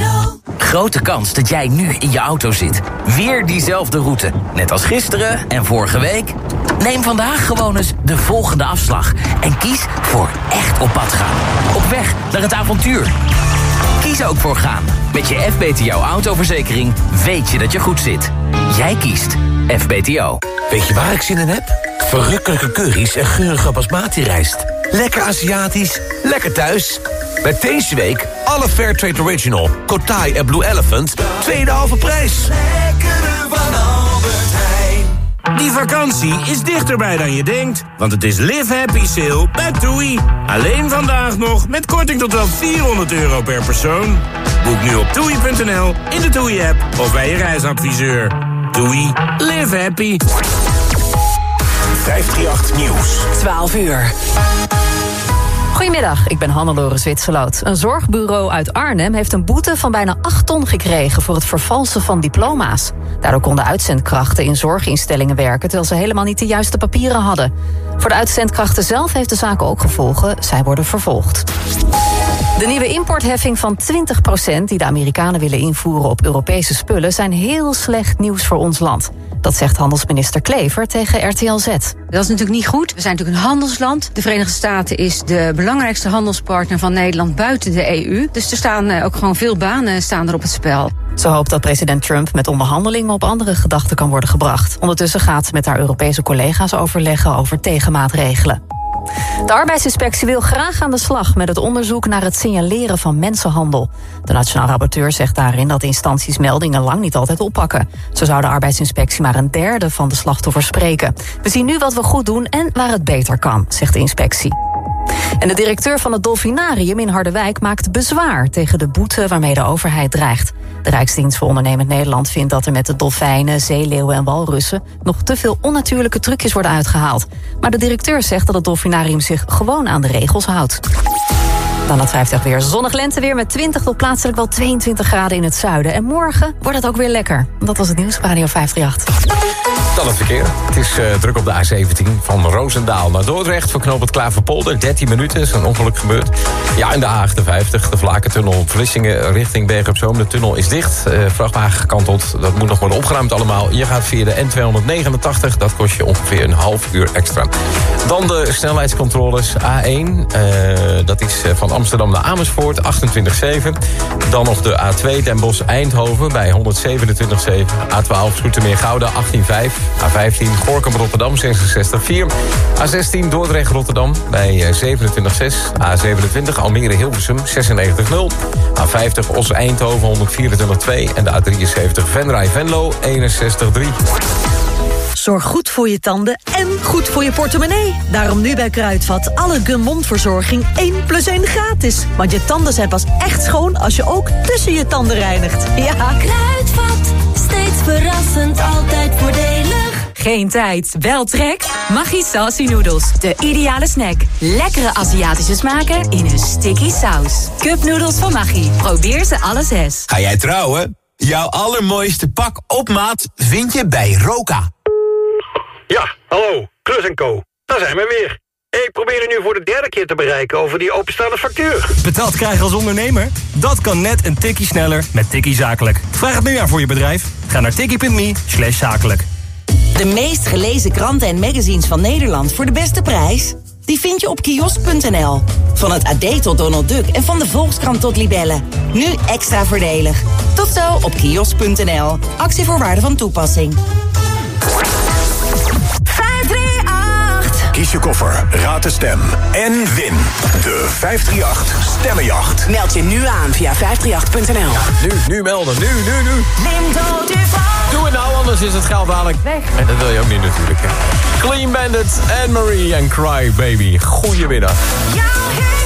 Grote kans dat jij nu in je auto zit. Weer diezelfde route. Net als gisteren en vorige week. Neem vandaag gewoon eens de volgende afslag. En kies voor echt op pad gaan. Op weg naar het avontuur. Kies ook voor gaan. Met je FBTO autoverzekering weet je dat je goed zit. Jij kiest FBTO. Weet je waar ik zin in heb? Verrukkelijke curry's en geurige basmati-rijst. Lekker Aziatisch, lekker thuis. Bij deze week alle Fairtrade Original, Kotai en Blue Elephant, tweede halve prijs. Lekkere van Albert Heijn. Die vakantie is dichterbij dan je denkt, want het is Live Happy Sale bij TUI. Alleen vandaag nog met korting tot wel €400 per persoon. Boek nu op TUI.nl, in de TUI-app of bij je reisadviseur. TUI, live happy. 538 Nieuws. 12 uur. Goedemiddag, ik ben Hannelore Zwitserloot. Een zorgbureau uit Arnhem heeft een boete van bijna 8 ton gekregen voor het vervalsen van diploma's. Daardoor konden uitzendkrachten in zorginstellingen werken, terwijl ze helemaal niet de juiste papieren hadden. Voor de uitzendkrachten zelf heeft de zaak ook gevolgen. Zij worden vervolgd. De nieuwe importheffing van 20% die de Amerikanen willen invoeren op Europese spullen zijn heel slecht nieuws voor ons land. Dat zegt handelsminister Klever tegen RTL Z. Dat is natuurlijk niet goed. We zijn natuurlijk een handelsland. De Verenigde Staten is de belangrijkste handelspartner van Nederland buiten de EU. Dus er staan ook gewoon veel banen staan er op het spel. Ze hoopt dat president Trump met onderhandelingen op andere gedachten kan worden gebracht. Ondertussen gaat ze met haar Europese collega's overleggen over tegenmaatregelen. De arbeidsinspectie wil graag aan de slag met het onderzoek naar het signaleren van mensenhandel. De Nationaal Rapporteur zegt daarin dat instanties meldingen lang niet altijd oppakken. Zo zou de arbeidsinspectie maar een derde van de slachtoffers spreken. We zien nu wat we goed doen en waar het beter kan, zegt de inspectie. En de directeur van het Dolfinarium in Harderwijk maakt bezwaar tegen de boete waarmee de overheid dreigt. De Rijksdienst voor Ondernemend Nederland vindt dat er met de dolfijnen, zeeleeuwen en walrussen nog te veel onnatuurlijke trucjes worden uitgehaald. Maar de directeur zegt dat het Dolfinarium zich gewoon aan de regels houdt. Dan het 50 weer. Zonnig lenteweer met 20 tot plaatselijk wel 22 graden in het zuiden. En morgen wordt het ook weer lekker. Dat was het nieuws op Radio 538. Dan het verkeer. Het is druk op de A17 van Roosendaal naar Dordrecht. Voor knooppunt Klaverpolder, 13 minuten. Is een ongeluk gebeurd. Ja, in de A58, de Vlakentunnel Vlissingen richting Bergen op Zoom. De tunnel is dicht. Vrachtwagen gekanteld. Dat moet nog worden opgeruimd allemaal. Je gaat via de N289. Dat kost je ongeveer een half uur extra. Dan de snelheidscontroles. A1, dat is van Amsterdam naar Amersfoort, 28,7. Dan nog de A2 Den Bosch-Eindhoven bij 127,7. A12 Zoetermeer-Gouda, 18,5. A15 Gorinchem-Rotterdam, 66,4. A16 Dordrecht-Rotterdam bij 27,6. A27 Almere-Hilversum, 96,0. A50 Os-Eindhoven, 124,2. En de A73 Venray-Venlo, 61,3. Zorg goed voor je tanden en goed voor je portemonnee. Daarom nu bij Kruidvat alle Gun-mondverzorging 1+1 gratis. Want je tanden zijn pas echt schoon als je ook tussen je tanden reinigt. Ja. Kruidvat, steeds verrassend, altijd voordelig. Geen tijd, wel trek? Maggi Saucy Noodles, de ideale snack. Lekkere Aziatische smaken in een sticky saus. Cupnoedels van Maggi, probeer ze alle 6. Ga jij trouwen? Jouw allermooiste pak op maat vind je bij Roka. Ja, hallo, Klus & Co. Daar zijn we weer. Ik probeer u nu voor de derde keer te bereiken over die openstaande factuur. Betaald krijgen als ondernemer? Dat kan net een tikkie sneller met Tikkie Zakelijk. Vraag het nu aan voor je bedrijf. Ga naar tikkie.me/zakelijk. De meest gelezen kranten en magazines van Nederland voor de beste prijs? Die vind je op kiosk.nl. Van het AD tot Donald Duck en van de Volkskrant tot Libelle. Nu extra voordelig. Tot zo op kiosk.nl. Actievoorwaarden van toepassing. 538. Kies je koffer, raad de stem en win de 538 Stemmenjacht. Meld je nu aan via 538.nl. Nu melden, nu. Doe het nou, anders is het geld dadelijk weg. En dat wil je ook niet natuurlijk. Hè. Clean Bandit, Anne-Marie en Cry Baby. Goedemiddag. Jouw